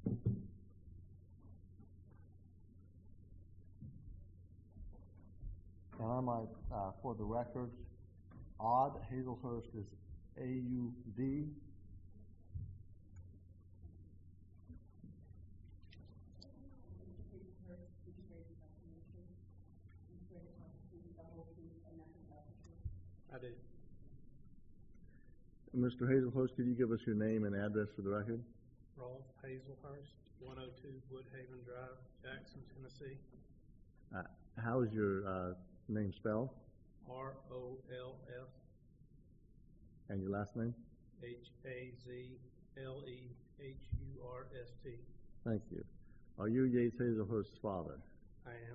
And I might, for the record, Odd Hazelhurst is A-U-D. I do. Mr. Hazelhurst, could you give us your name and address for the record? Rolf Hazelhurst, 102 Woodhaven Drive, Jackson, Tennessee. How is your name spelled? R-O-L-F. And your last name? H-A-Z-L-E-H-U-R-S-T. Thank you. Are you Yates Hazelhurst's father? I am.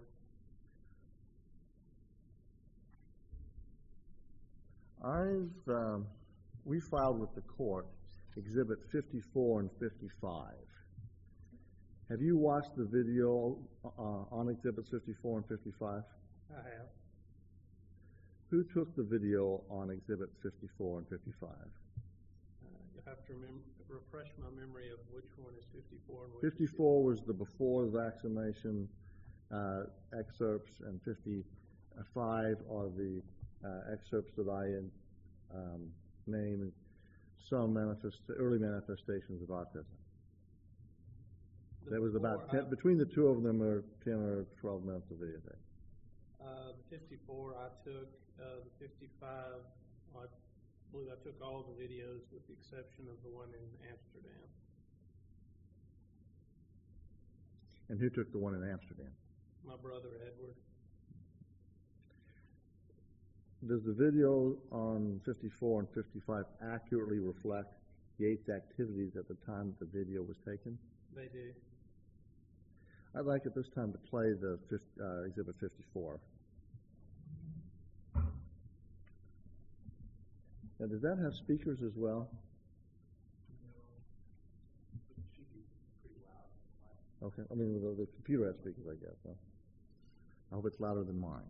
We filed with the court Exhibit 54 and 55. Have you watched the video on Exhibits 54 and 55? I have. Who took the video on Exhibit 54 and 55? You'll have to refresh my memory of which one is 54 and which 54 was the before vaccination excerpts, and 55 are the excerpts that I name some early manifestations of autism. There was about 10, between the two of them are 10 or 12 minutes of video tape. The 54 I took, the 55, I believe I took all the videos with the exception of the one in Amsterdam. And who took the one in Amsterdam? My brother, Edward. Does the video on 54 and 55 accurately reflect Yates' activities at the time that the video was taken? They do. I'd like at this time to play the Exhibit 54. Now, does that have speakers as well? It should be pretty loud. Okay. I mean, the computer has speakers, I guess. Huh? I hope it's louder than mine.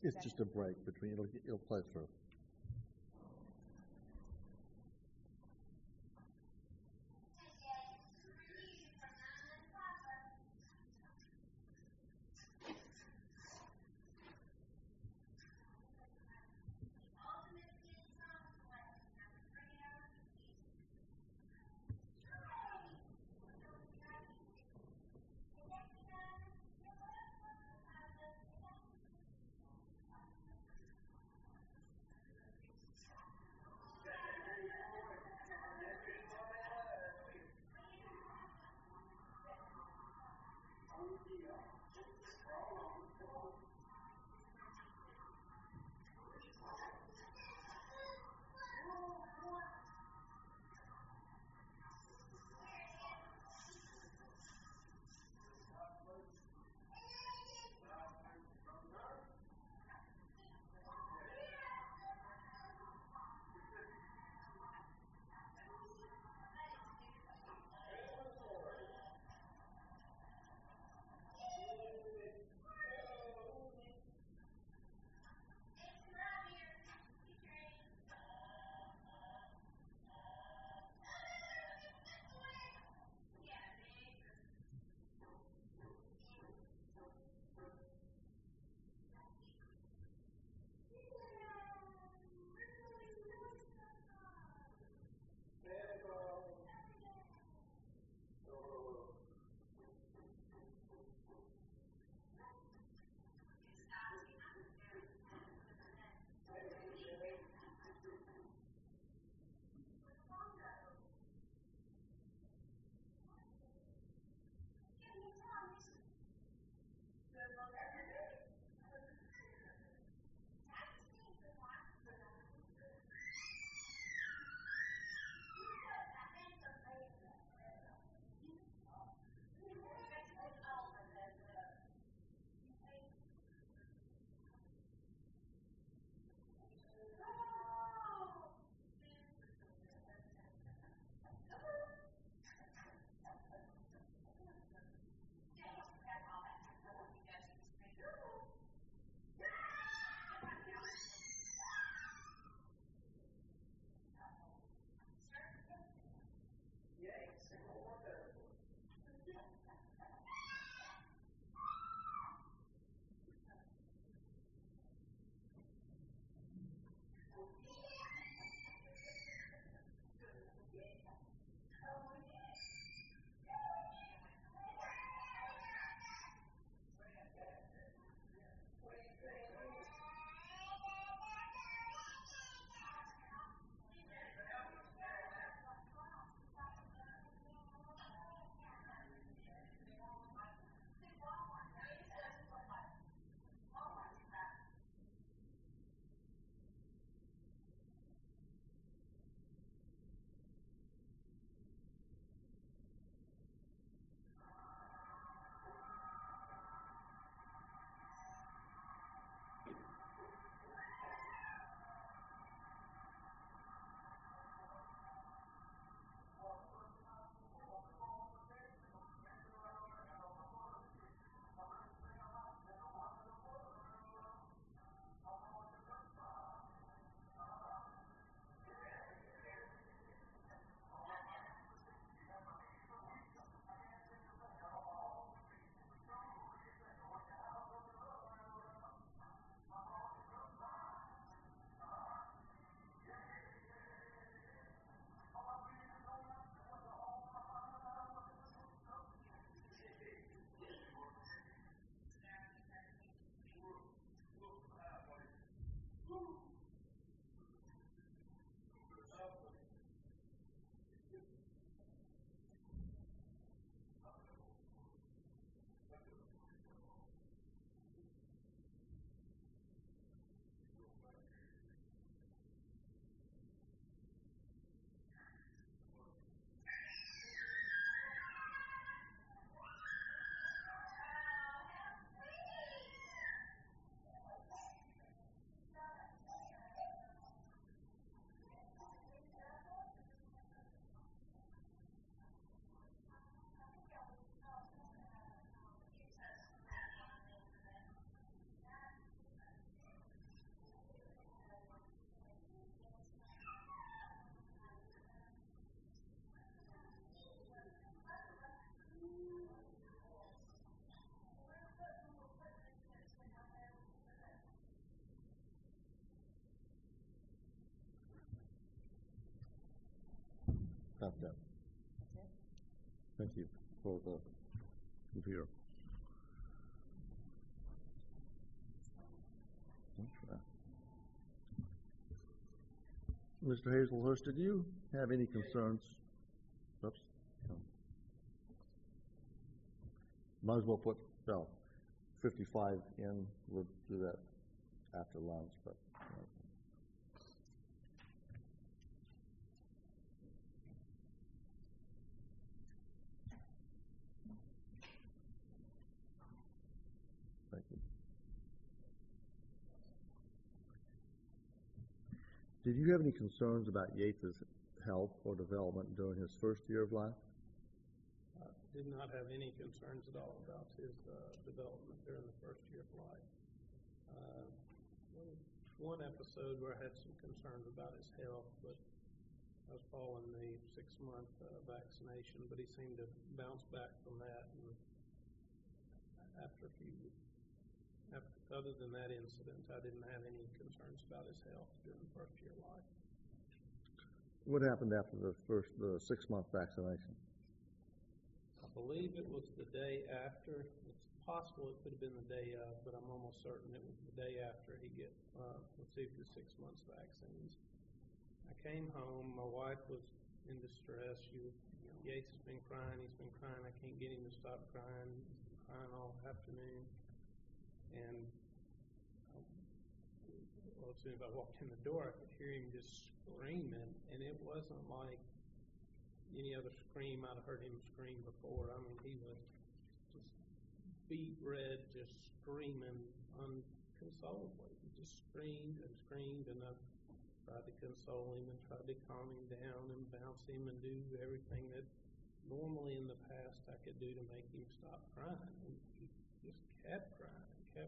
It's just a break between, it'll play through. Got that. That's it? Thank you for the computer. Okay. Mr. Hazelhurst, did you have any concerns? Oops. No. Might as well put 55 in. We'll do that after lunch, but. Thank you. Did you have any concerns about Yates's health or development during his first year of life? Did not have any concerns at all about his development during the first year of life. One episode where I had some concerns about his health, but I was following the 6-month vaccination, but he seemed to bounce back from that. And other than that incident, I didn't have any concerns about his health during the first year of life. What happened after the 6-month vaccination? I believe it was the day after. It's possible it could have been the day of, but I'm almost certain it was the day after he received the 6 months vaccines. I came home. My wife was in distress. Yates has been crying. He's been crying. I can't get him to stop crying. He's been crying all afternoon. And as soon as I walked in the door, I could hear him just screaming, and it wasn't like any other scream I'd heard him scream before. I mean, he was just beet red, just screaming unconsolably. He just screamed, and I tried to console him and tried to calm him down and bounce him and do everything that normally in the past I could do to make him stop crying. And he just kept crying. And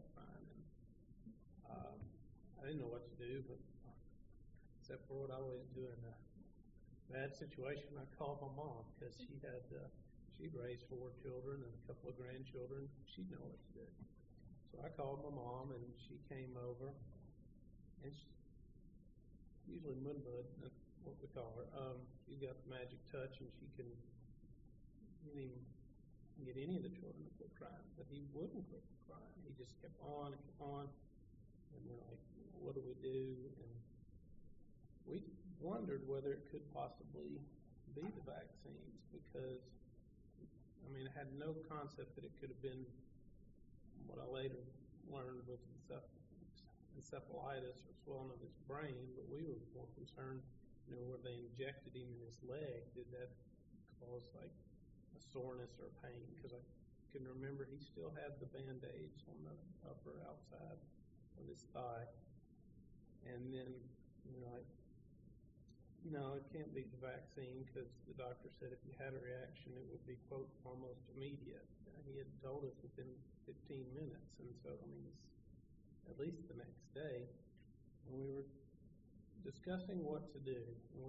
I didn't know what to do, but except for what I always do in a bad situation, I called my mom because she'd raised 4 children and a couple of grandchildren. She'd know what to do. So I called my mom, and she came over, and usually Moonbud, that's what we call her. She's got the magic touch, and she can get any of the children to quit crying, but he wouldn't quit crying. He just kept on and kept on, and we're like, what do we do? And we wondered whether it could possibly be the vaccines, because I had no concept that it could have been what I later learned was encephalitis or swelling of his brain, but we were more concerned, where they injected him in his leg, did that cause like a soreness or pain? Because I can remember he still had the band-aids on the upper outside of his thigh. And then, it can't be the vaccine, because the doctor said if you had a reaction, it would be, quote, almost immediate. He had told us within 15 minutes. And so, it's at least the next day. And we were discussing what to do.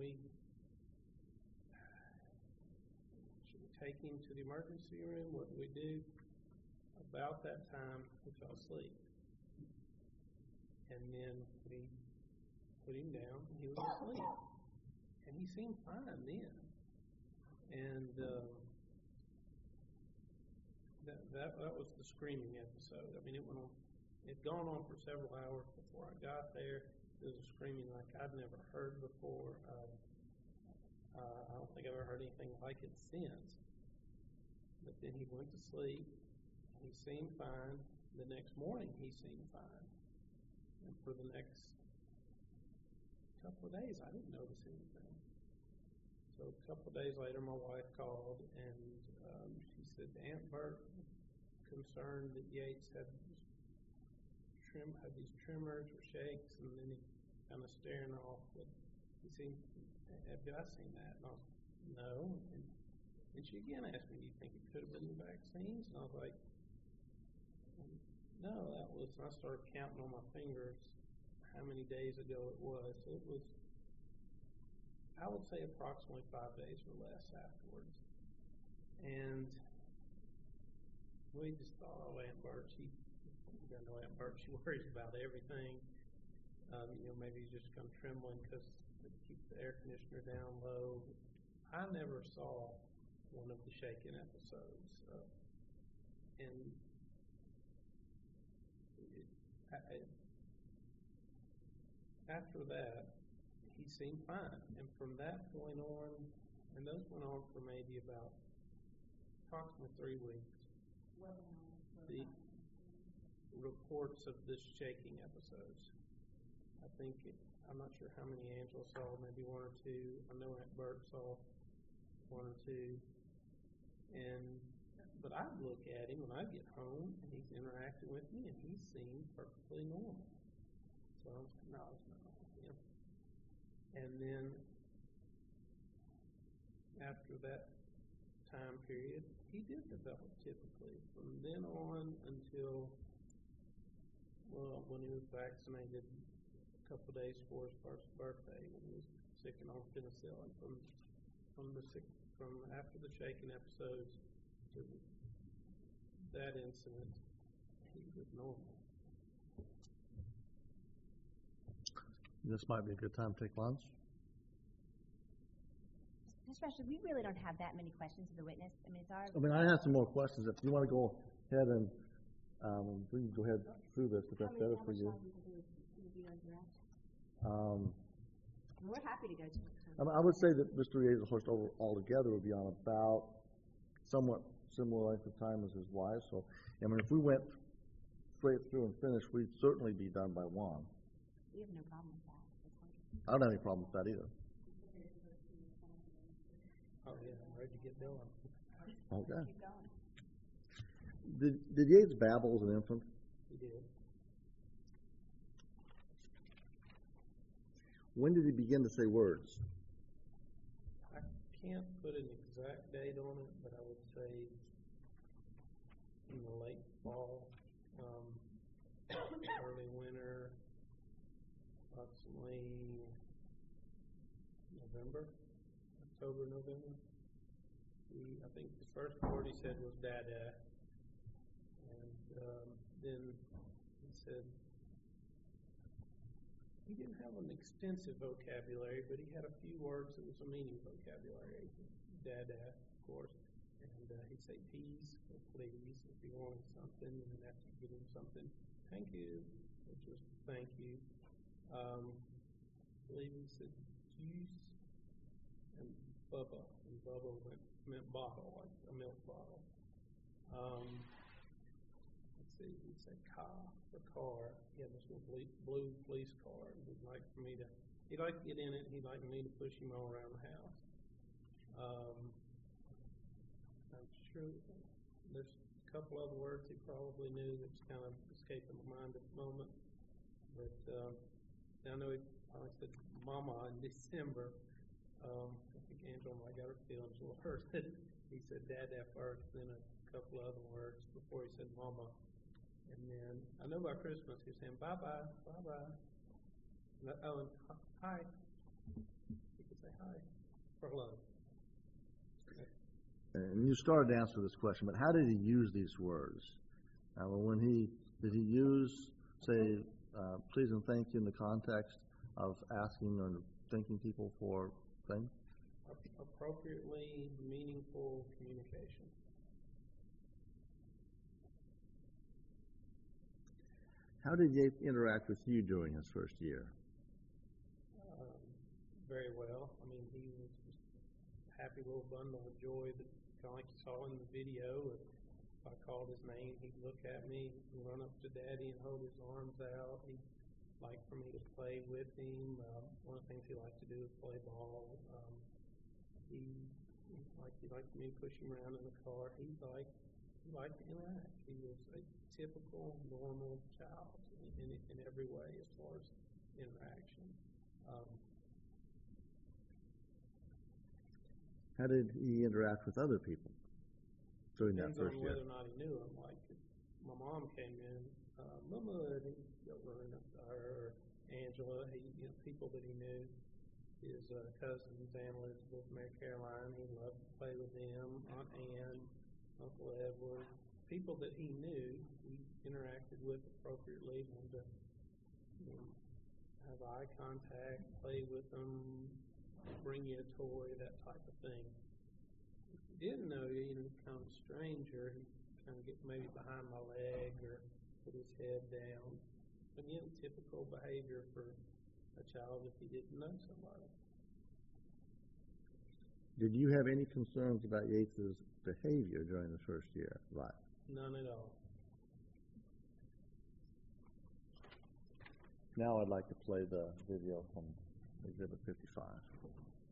Should we take him to the emergency room? What do we do? About that time, he fell asleep. And then we put him down, and he was asleep. And he seemed fine then. And that was the screaming episode. It went on. It had gone on for several hours before I got there. It was screaming like I'd never heard before. I don't think I've ever heard anything like it since. But then he went to sleep. He seemed fine. The next morning, he seemed fine. And for the next couple of days, I didn't notice anything. So a couple of days later, my wife called, and she said Aunt Bert was concerned that Yates had these tremors or shakes, and then he kind of staring off. But he seemed, have I seen that? And I was, no. And she again asked me, do you think it could have been the vaccines? And I was like, no, that was, I started counting on my fingers how many days ago it was. It was, I would say, approximately 5 days or less afterwards. And we just thought, oh, Aunt Bert, you know Aunt Bert, she worries about everything. Maybe he's just kind of trembling because it keeps the air conditioner down low. I never saw one of the Shaken episodes, and after that, he seemed fine. And from that point on, and those went on for maybe about approximately 3 weeks. The reports of the shaking episodes. I'm not sure how many Angela saw, maybe 1 or 2. I know Aunt Bert saw 1 or 2. But I'd look at him when I get home, and he's interacting with me, and he seemed perfectly normal. So I was like, no, it's not with him. And then after that time period, he did develop typically. From then on until, well, when he was vaccinated a couple of days before his first birthday, when he was sick and on penicillin. From after the shaking episodes to that incident, he was normal. This might be a good time to take lunch. Especially, we really don't have that many questions of the witness. I mean, it's our. I have some more questions. If you want to go ahead and we can go ahead through this, if that's better for you. We're happy to go to it. I would say that Mr. Yates' horse altogether would be on about somewhat similar length of time as his wife. So, I mean, if we went straight through and finished, we'd certainly be done by 1. We have no problem with that. I don't have any problem with that either. Oh yeah, I'm ready to get going. Okay. Keep going. Did Yates babble as an infant? He did. When did he begin to say words? I can't put an exact date on it, but I would say in the late fall, early winter, approximately October, November. I think the first word he said was "dada," and then he said he didn't have an extensive vocabulary, but he had a few words that was a meaning vocabulary. Dada, of course, and he'd say "please" or "please" if he wanted something, and then after you give him something, "thank you," which was "thank you." I believe he said "juice" and "bubba," and "bubba" meant bottle, like a milk bottle. Let's see, he'd say "car" for car. He had this little blue police car, and he'd like to get in it, and he'd like me to push him all around the house. I'm sure there's a couple other words he probably knew that's kind of escaping my mind at the moment. But I know he probably said "mama" in December. I think Angela might got her feelings a little hurt that he said "dada" first, then a couple other words before he said "mama." And then I know by Christmas he was saying "bye-bye, bye-bye." And "hi." He could say "hi" for hello. And you started to answer this question, but how did he use these words? Did he use, say, please and thank you in the context of asking or thanking people for things? Appropriately meaningful communication. How did Yates interact with you during his first year? Very well. I mean, he was just a happy little bundle of joy that kind of like you saw in the video. If I called his name, he'd look at me, he'd run up to Daddy and hold his arms out. He'd like for me to play with him. One of the things he liked to do is play ball. He liked me to push him around in the car. He liked to interact. He was a typical, normal child in every way as far as interaction. How did he interact with other people during that first year? Depends on whether or not he knew him. Like if my mom came in, Mama, and he'd go running up to her, or Angela, people that he knew. His cousins, Aunt Elizabeth, Mary Caroline, he loved to play with them. Aunt Ann, Uncle Edward, people that he knew, he interacted with appropriately, wanted to have eye contact, play with them, bring you a toy, that type of thing. If he didn't know you, he'd become a stranger, he'd kind of get maybe behind my leg or put his head down. Again, typical behavior for a child if he didn't know somebody. Did you have any concerns about Yates's behavior during the first year of life? None at all. Now I'd like to play the video from Exhibit 55.